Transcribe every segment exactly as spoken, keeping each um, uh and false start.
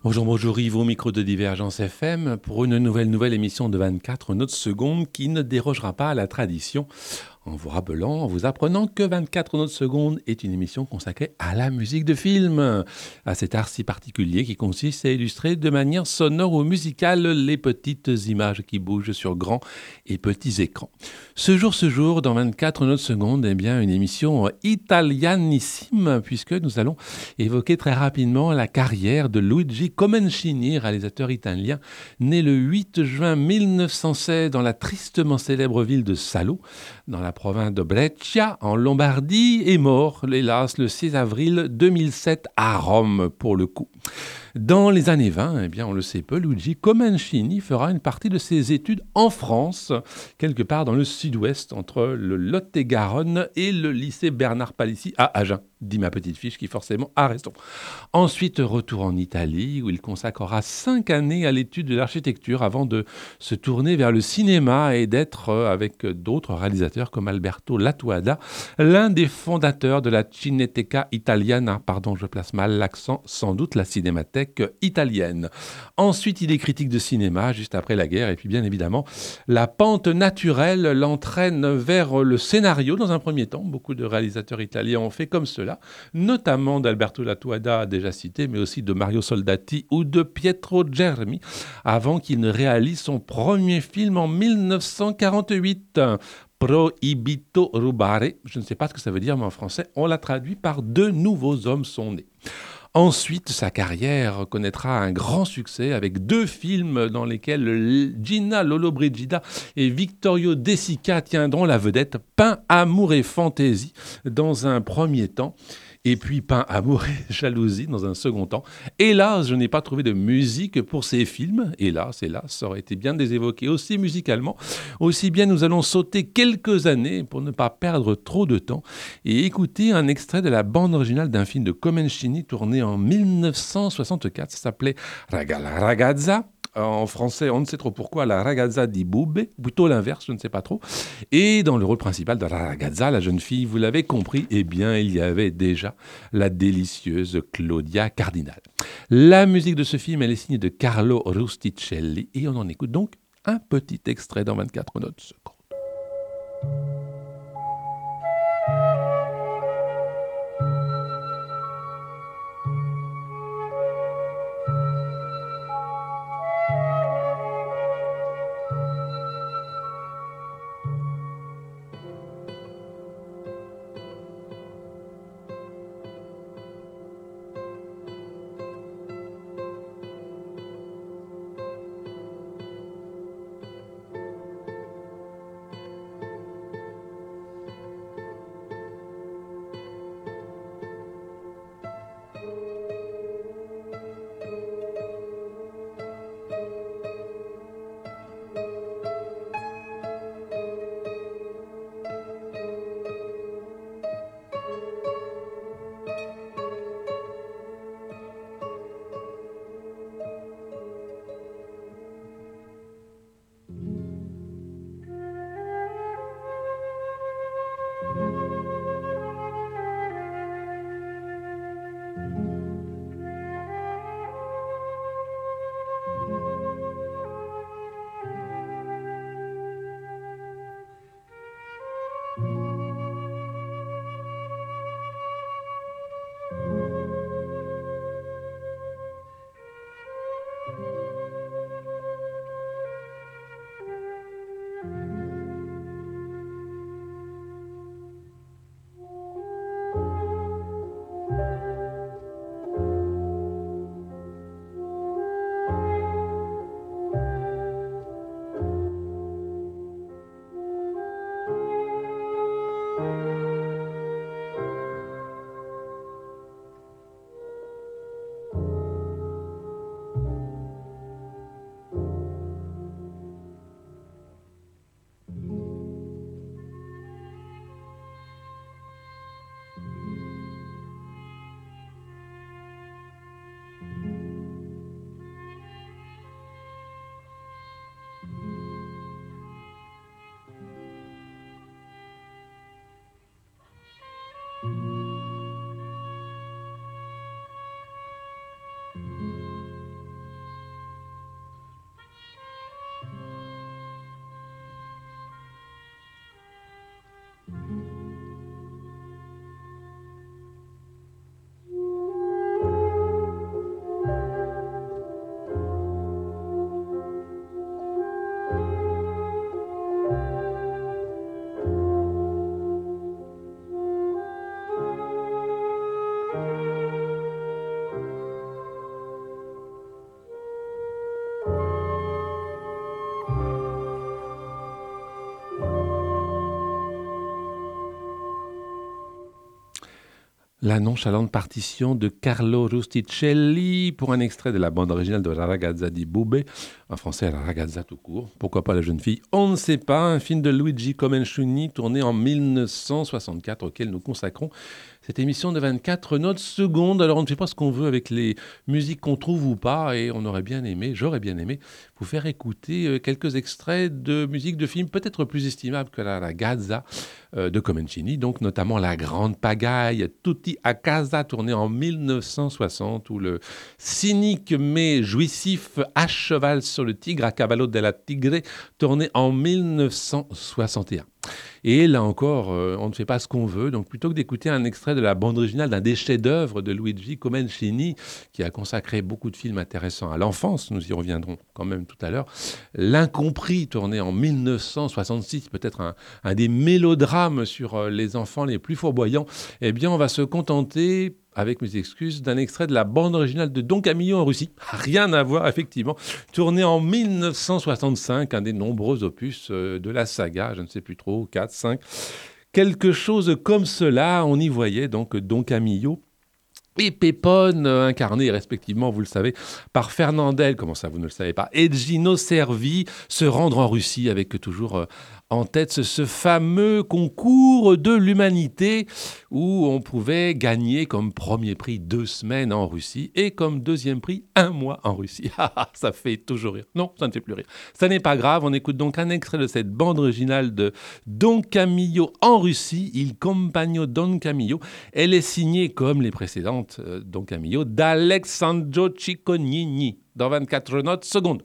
Bonjour, bonjour Yves, au micro de Divergence F M pour une nouvelle nouvelle émission de vingt-quatre notes secondes qui ne dérogera pas à la tradition en vous rappelant, en vous apprenant que vingt-quatre notes secondes est une émission consacrée à la musique de film, à cet art si particulier qui consiste à illustrer de manière sonore ou musicale les petites images qui bougent sur grands et petits écrans. Ce jour, ce jour, dans vingt-quatre notes secondes, eh bien, une émission italianissime puisque nous allons évoquer très rapidement la carrière de Luigi Comencini, réalisateur italien, né le huit juin mille neuf cent seize dans la tristement célèbre ville de Salo, dans la province de Brescia, en Lombardie, et mort, hélas, le six avril deux mille sept à Rome, pour le coup. Dans les années vingt, eh bien, on le sait peu, Luigi Comencini fera une partie de ses études en France, quelque part dans le sud-ouest, entre le Lot-et-Garonne et le lycée Bernard Palissy à Agen, dit ma petite fiche qui forcément a raison. Ensuite, retour en Italie, où il consacrera cinq années à l'étude de l'architecture avant de se tourner vers le cinéma et d'être, euh, avec d'autres réalisateurs comme Alberto Lattuada, l'un des fondateurs de la Cineteca Italiana. Pardon, je place mal l'accent, sans doute la cinémathèque italienne. Ensuite, il est critique de cinéma juste après la guerre, et puis bien évidemment, la pente naturelle l'entraîne vers le scénario dans un premier temps. Beaucoup de réalisateurs italiens ont fait comme cela, notamment d'Alberto Lattuada, déjà cité, mais aussi de Mario Soldati ou de Pietro Germi, avant qu'il ne réalise son premier film en mille neuf cent quarante-huit. Proibito rubare, je ne sais pas ce que ça veut dire, mais en français, on l'a traduit par Deux nouveaux hommes sont nés. Ensuite, sa carrière connaîtra un grand succès avec deux films dans lesquels Gina Lollobrigida et Vittorio De Sica tiendront la vedette, Pain, Amour et Fantaisie dans un premier temps, et puis Pain, Amour et Jalousie dans un second temps. Hélas, je n'ai pas trouvé de musique pour ces films. Hélas, hélas, ça aurait été bien de les évoquer aussi musicalement. Aussi bien, nous allons sauter quelques années pour ne pas perdre trop de temps et écouter un extrait de la bande originale d'un film de Comencini tourné en mille neuf cent soixante-quatre. Ça s'appelait Raga la ragazza. En français, on ne sait trop pourquoi, la ragazza di Bube, plutôt l'inverse, je ne sais pas trop. Et dans le rôle principal de la ragazza, la jeune fille, vous l'avez compris, eh bien, il y avait déjà la délicieuse Claudia Cardinal. La musique de ce film, elle est signée de Carlo Rusticelli, et on en écoute donc un petit extrait dans vingt-quatre notes secondes. La nonchalante partition de Carlo Rusticelli pour un extrait de la bande originale de La ragazza di Bube, en français La ragazza tout court, pourquoi pas la jeune fille, on ne sait pas, un film de Luigi Comencini tourné en mille neuf cent soixante-quatre auquel nous consacrons cette émission de vingt-quatre notes secondes. Alors on ne fait pas ce qu'on veut avec les musiques qu'on trouve ou pas, et on aurait bien aimé, j'aurais bien aimé vous faire écouter quelques extraits de musique de films peut-être plus estimables que La ragazza de Comencini, donc notamment La Grande Pagaille, Tutti a casa, tourné en mille neuf cent soixante, ou le cynique mais jouissif À cheval sur le tigre, A cavallo della tigre, tourné en mille neuf cent soixante et un. Et là encore, euh, on ne fait pas ce qu'on veut. Donc, plutôt que d'écouter un extrait de la bande originale d'un des chefs-d'œuvre de Luigi Comencini, qui a consacré beaucoup de films intéressants à l'enfance, nous y reviendrons quand même tout à l'heure, L'Incompris, tourné en mille neuf cent soixante-six, peut-être un, un des mélodrames sur euh, les enfants les plus fourvoyants, eh bien, on va se contenter, avec mes excuses, d'un extrait de la bande originale de Don Camillo en Russie. Rien à voir, effectivement. Tourné en mille neuf cent soixante-cinq, un des nombreux opus euh, de la saga, je ne sais plus trop, quatre, cinq. Quelque chose comme cela, on y voyait donc Don Camillo et Pépone, euh, incarnés respectivement, vous le savez, par Fernandel, comment ça vous ne le savez pas, et Gino Cervi, se rendre en Russie avec toujours euh, en tête ce, ce fameux concours de l'humanité où on pouvait gagner comme premier prix deux semaines en Russie et comme deuxième prix un mois en Russie. Ça fait toujours rire. Non, ça ne fait plus rire. Ça n'est pas grave, on écoute donc un extrait de cette bande originale de Don Camillo en Russie, Il Compagno Don Camillo. Elle est signée, comme les précédentes euh, Don Camillo, d'Alexandro Ciccognini, dans vingt-quatre notes secondes.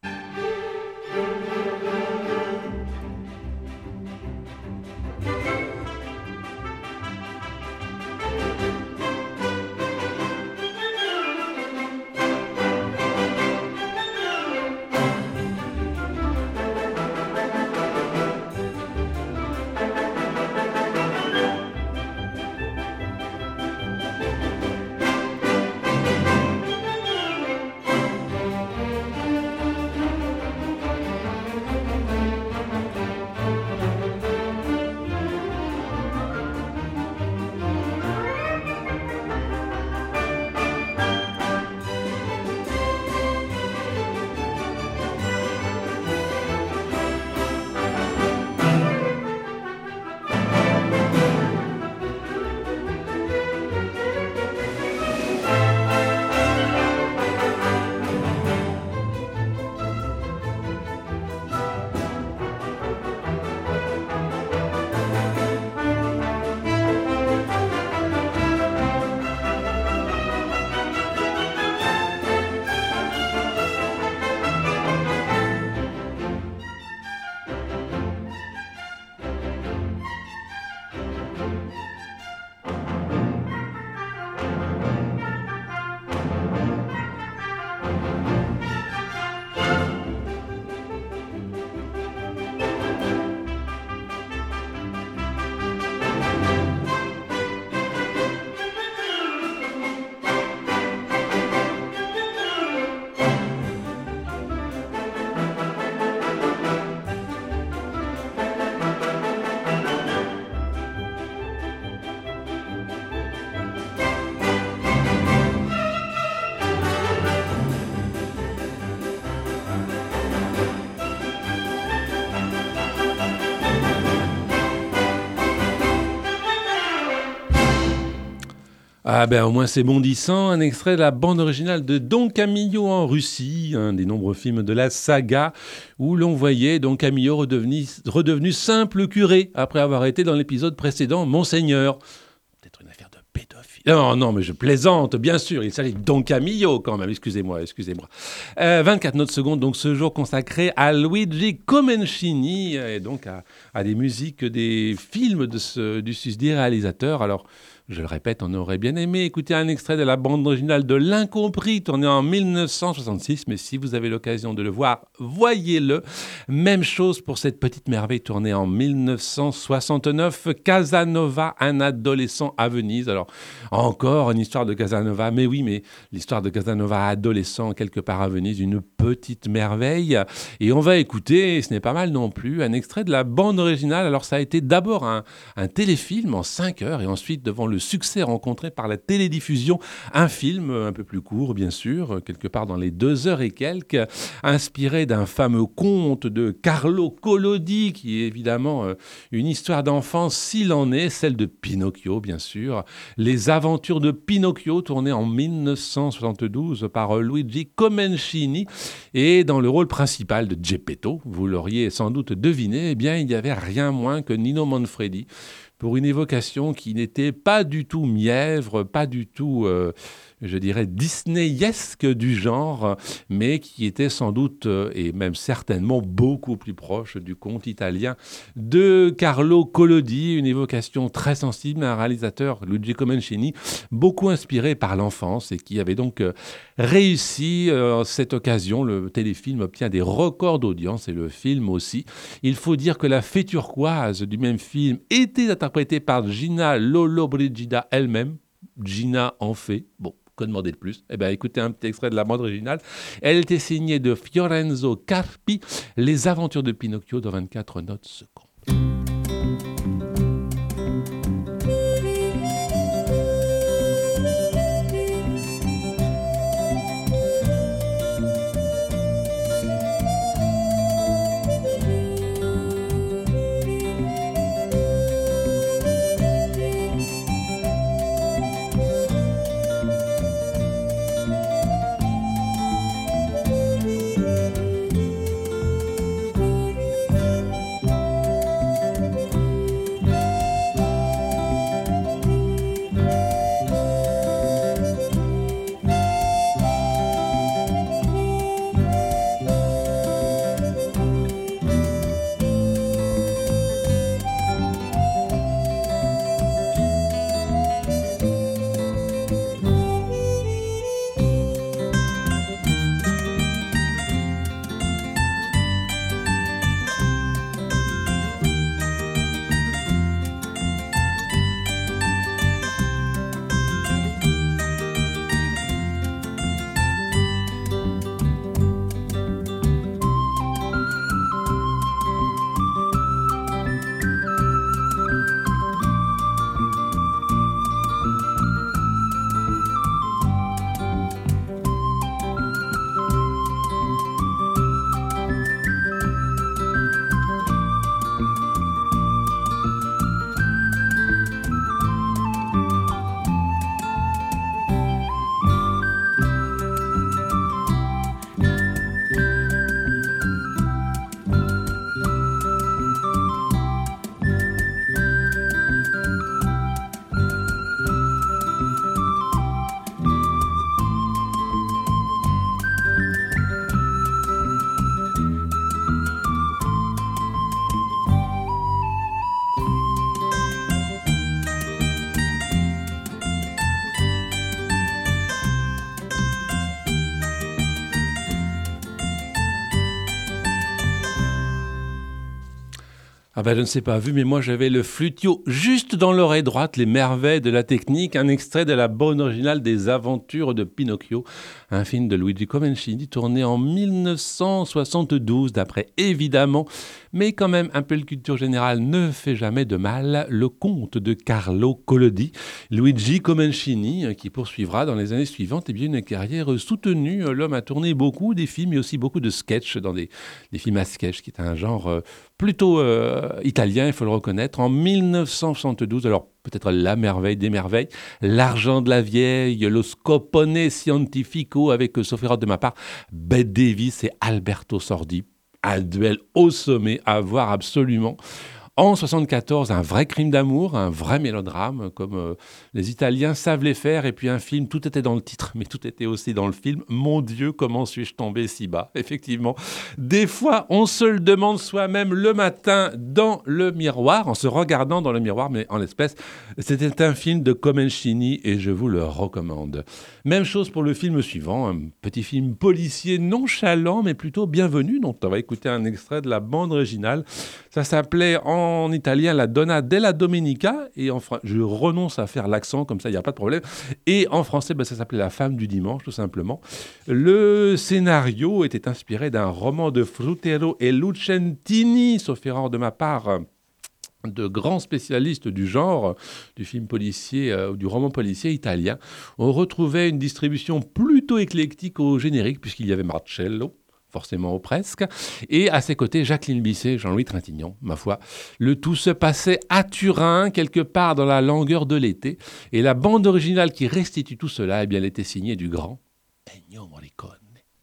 Ah ben au moins c'est bondissant, un extrait de la bande originale de Don Camillo en Russie, un des nombreux films de la saga où l'on voyait Don Camillo redevenu, redevenu simple curé après avoir été dans l'épisode précédent Monseigneur. Peut-être une affaire de pédophile. Non, non, mais je plaisante, bien sûr, il s'agit de Don Camillo quand même, excusez-moi, excusez-moi. Euh, vingt-quatre notes secondes, donc ce jour consacré à Luigi Comencini et donc à, à des musiques des films de ce, du susdit réalisateur. Alors, je le répète, on aurait bien aimé écouter un extrait de la bande originale de L'Incompris, tourné en mille neuf cent soixante-six, mais si vous avez l'occasion de le voir, voyez-le. Même chose pour cette petite merveille tournée en mille neuf cent soixante-neuf, Casanova, un adolescent à Venise. Alors, encore une histoire de Casanova, mais oui, mais l'histoire de Casanova adolescent quelque part à Venise, une petite merveille. Et on va écouter, ce n'est pas mal non plus, un extrait de la bande originale. Alors, ça a été d'abord un, un téléfilm en cinq heures, et ensuite, devant le le succès rencontré par la télédiffusion. Un film un peu plus court, bien sûr, quelque part dans les deux heures et quelques, inspiré d'un fameux conte de Carlo Collodi, qui est évidemment une histoire d'enfance s'il en est, celle de Pinocchio, bien sûr. Les aventures de Pinocchio, tournées en dix-neuf cent soixante-douze par Luigi Comencini. Et dans le rôle principal de Geppetto, vous l'auriez sans doute deviné, eh bien, il n'y avait rien moins que Nino Manfredi, pour une évocation qui n'était pas du tout mièvre, pas du tout, euh, je dirais, disneyesque du genre, mais qui était sans doute, euh, et même certainement, beaucoup plus proche du conte italien de Carlo Collodi, une évocation très sensible, un réalisateur, Luigi Comencini, beaucoup inspiré par l'enfance et qui avait donc euh, réussi euh, cette occasion. Le téléfilm obtient des records d'audience et le film aussi. Il faut dire que la fée turquoise du même film était interprétée par Gina Lollobrigida elle-même. Gina en fait. Bon, que demander de plus? Eh bien, écoutez un petit extrait de la bande originale. Elle était signée de Fiorenzo Carpi, Les aventures de Pinocchio dans vingt-quatre notes secondes. Ah ben je ne sais pas vu, mais moi j'avais le flutio juste dans l'oreille droite, les merveilles de la technique, un extrait de la bande originale des Aventures de Pinocchio, un film de Luigi Comencini tourné en dix-neuf cent soixante-douze, d'après évidemment, mais quand même un peu de culture générale ne fait jamais de mal, le conte de Carlo Collodi, Luigi Comencini, qui poursuivra dans les années suivantes eh bien, une carrière soutenue. L'homme a tourné beaucoup des films, mais aussi beaucoup de sketchs, dans des, des films à sketch, qui est un genre euh, plutôt euh, italien, il faut le reconnaître, en dix-neuf cent soixante-douze, alors peut-être la merveille des merveilles, L'argent de la vieille, Lo scopone scientifico, avec, euh, sauf erreur de ma part, Bette Davis et Alberto Sordi, un duel au sommet à voir absolument. En soixante-quatorze, un vrai crime d'amour, un vrai mélodrame, comme euh, les Italiens savent les faire. Et puis un film, tout était dans le titre, mais tout était aussi dans le film. Mon Dieu, comment suis-je tombé si bas? Effectivement, des fois, on se le demande soi-même le matin dans le miroir, en se regardant dans le miroir, mais en l'espèce, c'était un film de Comencini et je vous le recommande. Même chose pour le film suivant, un petit film policier nonchalant, mais plutôt bienvenu. Donc, on va écouter un extrait de la bande originale. Ça s'appelait en En italien, la Donna della Domenica, et en fra... je renonce à faire l'accent, comme ça, il n'y a pas de problème. Et en français, ben, ça s'appelait La femme du dimanche, tout simplement. Le scénario était inspiré d'un roman de Fruttero et Lucentini, sauf erreur de ma part. de grands spécialistes du genre, du film policier euh, ou du roman policier italien. On retrouvait une distribution plutôt éclectique au générique, puisqu'il y avait Marcello, forcément ou presque, et à ses côtés Jacqueline Bisset, Jean-Louis Trintignant, ma foi. Le tout se passait à Turin, quelque part dans la langueur de l'été, et la bande originale qui restitue tout cela, eh bien, elle était signée du grand Ennio Morricone.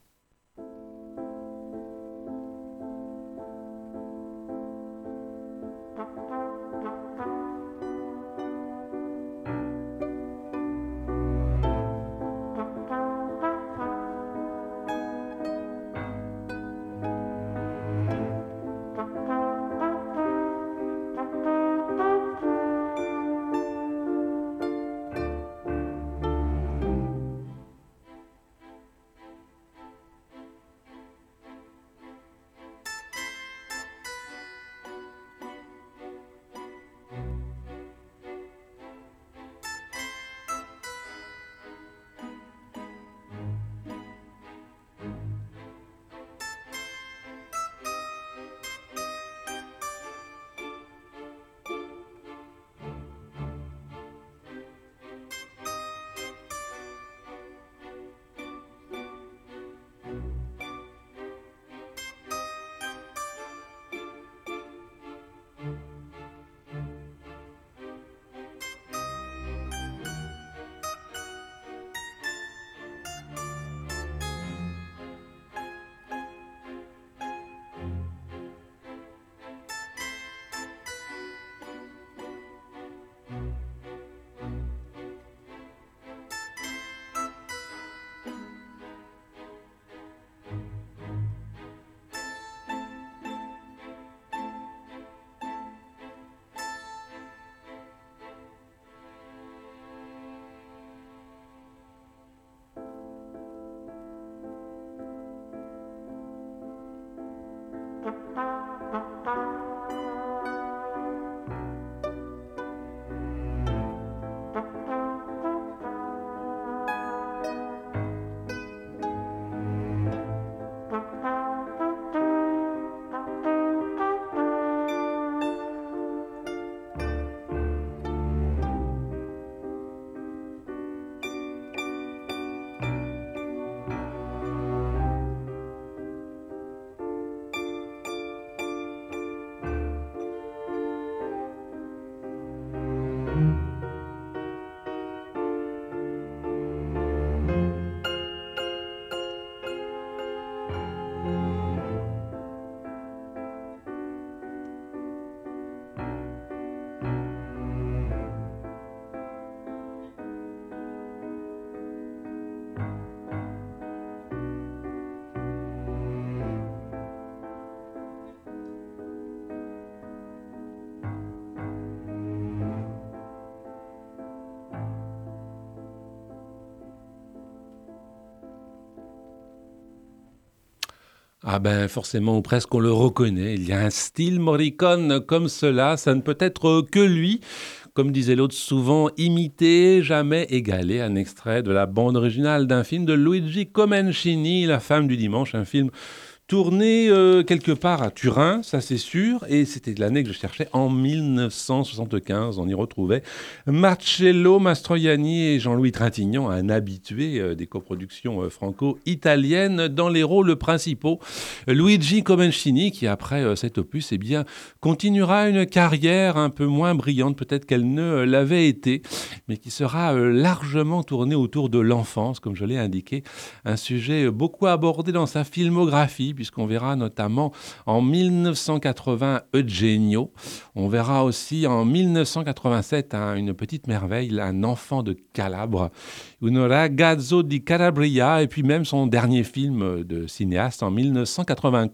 Ah ben forcément, ou presque on le reconnaît, il y a un style Morricone comme cela, ça ne peut être que lui. Comme disait l'autre, souvent imité, jamais égalé. Un extrait de la bande originale d'un film de Luigi Comencini, La femme du dimanche, un film tourné euh, quelque part à Turin, ça c'est sûr, et c'était l'année que je cherchais, en mille neuf cent soixante-quinze. On y retrouvait Marcello Mastroianni et Jean-Louis Trintignant, un habitué euh, des coproductions euh, franco-italiennes, dans les rôles principaux. Luigi Comencini, qui après euh, cet opus, eh bien, continuera une carrière un peu moins brillante peut-être qu'elle ne euh, l'avait été, mais qui sera euh, largement tournée autour de l'enfance, comme je l'ai indiqué, un sujet euh, beaucoup abordé dans sa filmographie, puisqu'on verra notamment en mille neuf cent quatre-vingts Eugenio. On verra aussi en mille neuf cent quatre-vingt-sept hein, une petite merveille, Un enfant de Calabre, Un ragazzo di Calabria, et puis même son dernier film de cinéaste en mille neuf cent quatre-vingt-onze,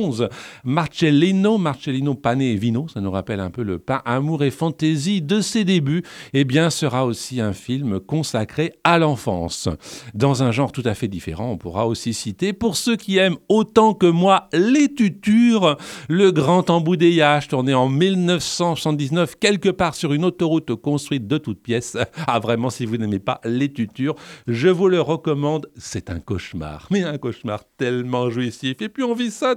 Marcellino, Marcellino Pane et Vino, ça nous rappelle un peu le pain, amour et fantaisie de ses débuts, eh bien sera aussi un film consacré à l'enfance. Dans un genre tout à fait différent, on pourra aussi citer, pour ceux qui aiment autant que moi les tutures, Le Grand Embouteillage, tourné en mille neuf cent soixante-dix-neuf, quelque part sur une autoroute construite de toutes pièces. Ah vraiment, si vous n'aimez pas les tutures, je vous le recommande, c'est un cauchemar, mais un cauchemar tellement jouissif, et puis on vit ça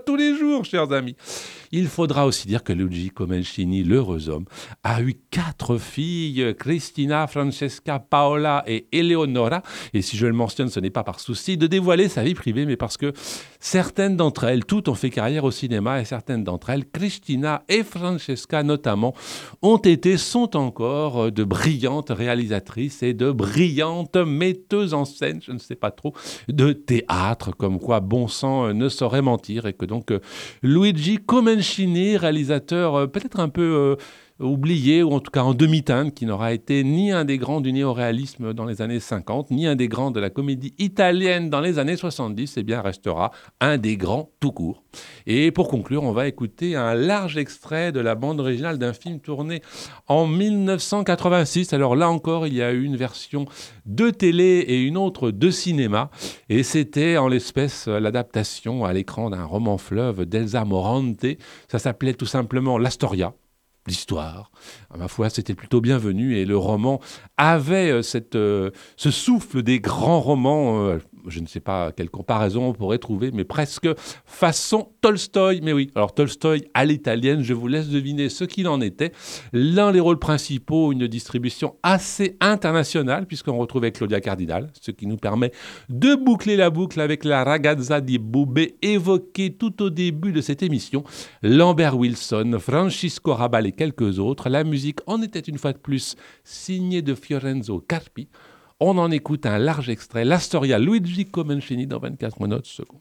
tous les jours, chers amis. Il faudra aussi dire que Luigi Comencini, l'heureux homme, a eu quatre filles, Cristina, Francesca, Paola et Eleonora. Et si je le mentionne, ce n'est pas par souci de dévoiler sa vie privée, mais parce que certaines d'entre elles, toutes ont fait carrière au cinéma, et certaines d'entre elles, Cristina et Francesca notamment, ont été, sont encore de brillantes réalisatrices et de brillantes metteuses en scène, je ne sais pas trop, de théâtre, comme quoi bon sang ne saurait mentir, et que donc euh, Luigi Comencini, réalisateur euh, peut-être un peu euh, oublié, ou en tout cas en demi-teinte, qui n'aura été ni un des grands du néo-réalisme dans les années cinquante, ni un des grands de la comédie italienne dans les années soixante-dix, eh bien restera un des grands tout court. Et pour conclure, on va écouter un large extrait de la bande originale d'un film tourné en mille neuf cent quatre-vingt-six. Alors là encore, il y a eu une version de télé et une autre de cinéma. Et c'était en l'espèce l'adaptation à l'écran d'un roman fleuve d'Elsa Morante. Ça s'appelait tout simplement L'Astoria. L'histoire, à ma foi, c'était plutôt bienvenu et le roman avait euh, cette, euh, ce souffle des grands romans, euh, je ne sais pas quelle comparaison on pourrait trouver, mais presque façon Tolstoï. Mais oui, alors Tolstoï à l'italienne, je vous laisse deviner ce qu'il en était. L'un des rôles principaux, une distribution assez internationale, puisqu'on retrouvait Claudia Cardinal, ce qui nous permet de boucler la boucle avec la ragazza di Bube évoquée tout au début de cette émission, Lambert Wilson, Francisco Rabal et quelques autres. La musique en était une fois de plus signée de Fiorenzo Carpi. On en écoute un large extrait, l'Astoria Luigi Comencini dans vingt-quatre notes secondes.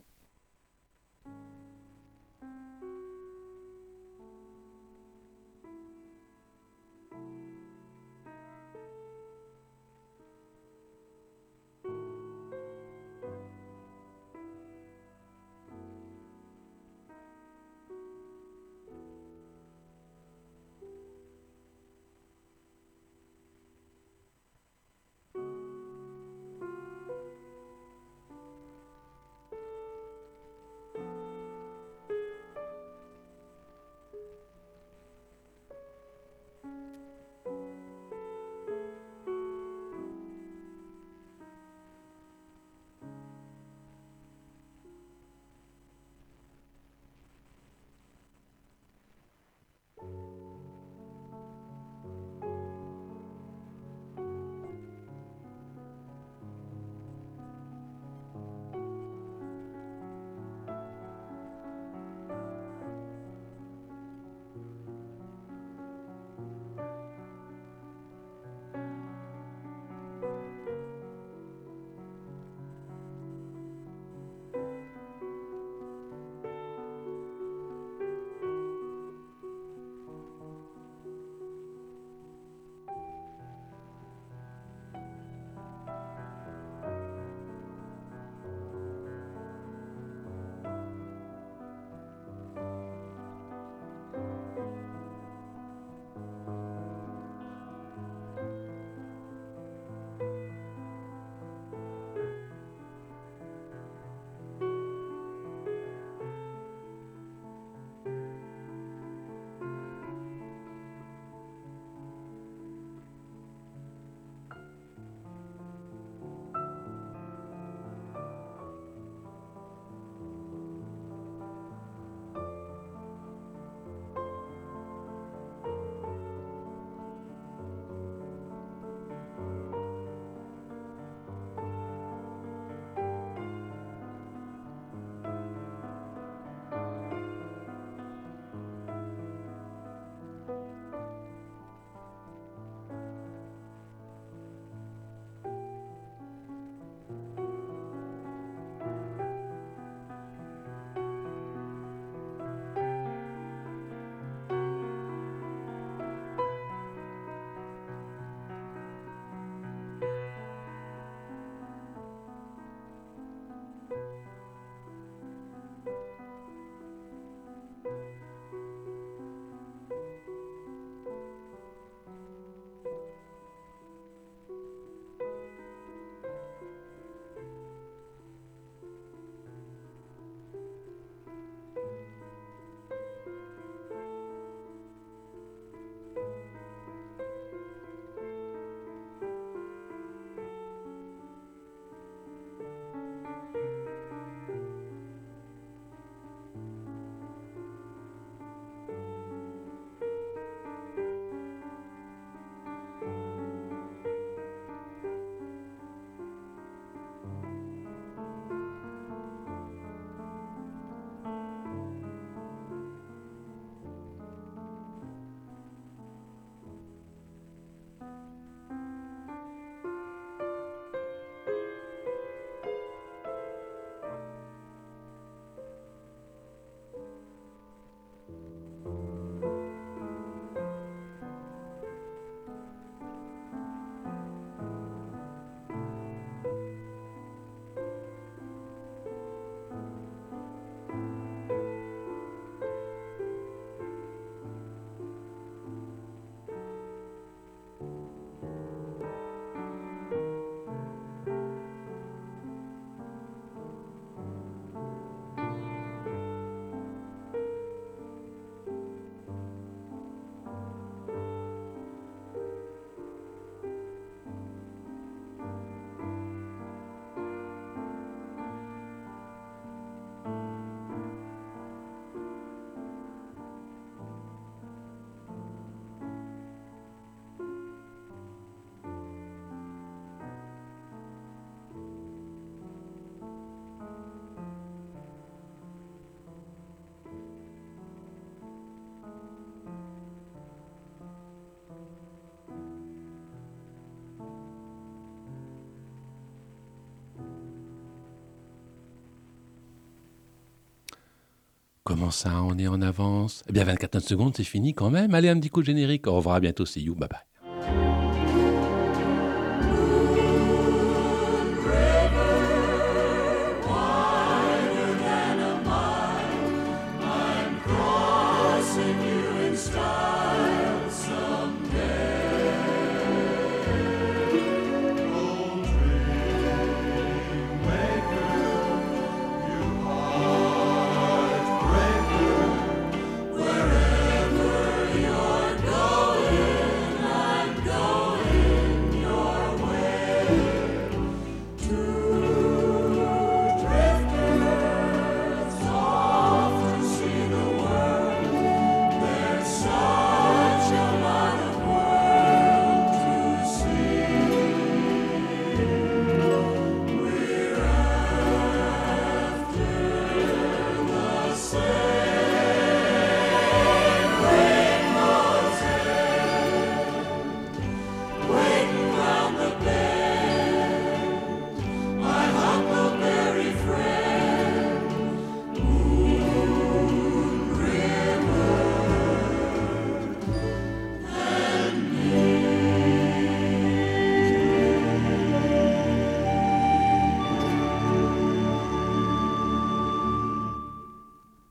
Comment ça, on est en avance? Eh bien, vingt-quatre notes secondes, c'est fini quand même. Allez, un petit coup de générique. Au revoir, à bientôt. See you. Bye bye.